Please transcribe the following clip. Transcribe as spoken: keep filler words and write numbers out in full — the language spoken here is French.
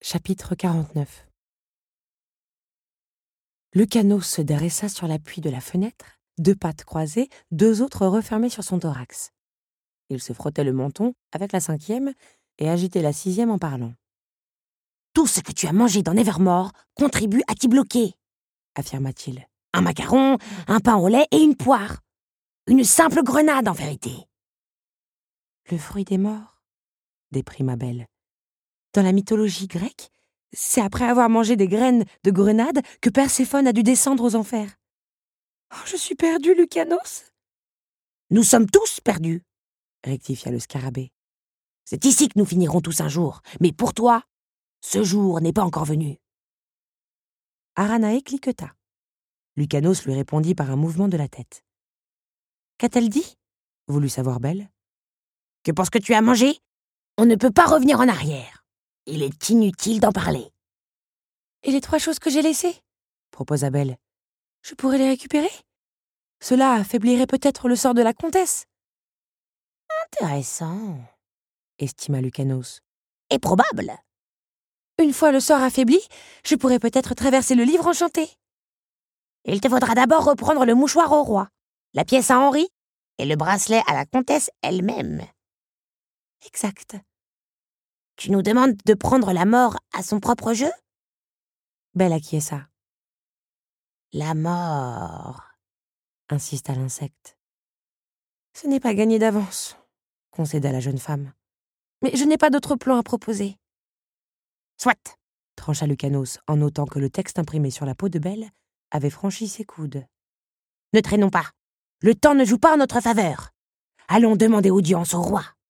Chapitre quarante-neuf. Lucanos se dressa sur l'appui de la fenêtre, deux pattes croisées, deux autres refermées sur son thorax. Il se frottait le menton avec la cinquième et agitait la sixième en parlant. « Tout ce que tu as mangé dans Nevermore contribue à t'y bloquer, » affirma-t-il. « Un macaron, un pain au lait et une poire. Une simple grenade, en vérité. » « Le fruit des morts, » déprima Belle. Dans la mythologie grecque, c'est après avoir mangé des graines de grenade que Perséphone a dû descendre aux enfers. Oh, je suis perdu, Lucanos. Nous sommes tous perdus, rectifia le scarabée. C'est ici que nous finirons tous un jour, mais pour toi, ce jour n'est pas encore venu. Aranae cliqueta. Lucanos lui répondit par un mouvement de la tête. Qu'a-t-elle dit? Voulut savoir Belle. Que pour ce que tu as mangé, on ne peut pas revenir en arrière. Il est inutile d'en parler. Et les trois choses que j'ai laissées? Proposa Belle. Je pourrais les récupérer? Cela affaiblirait peut-être le sort de la comtesse. Intéressant, estima Lucanos. Et probable. Une fois le sort affaibli, je pourrais peut-être traverser le livre enchanté. Il te faudra d'abord reprendre le mouchoir au roi, la pièce à Henri et le bracelet à la comtesse elle-même. Exact. Tu nous demandes de prendre la mort à son propre jeu? Belle acquiesça. La mort, insista l'insecte. Ce n'est pas gagné d'avance, concéda la jeune femme. Mais je n'ai pas d'autre plan à proposer. Soit, trancha Lucanos en notant que le texte imprimé sur la peau de Belle avait franchi ses coudes. Ne traînons pas. Le temps ne joue pas en notre faveur. Allons demander audience au roi.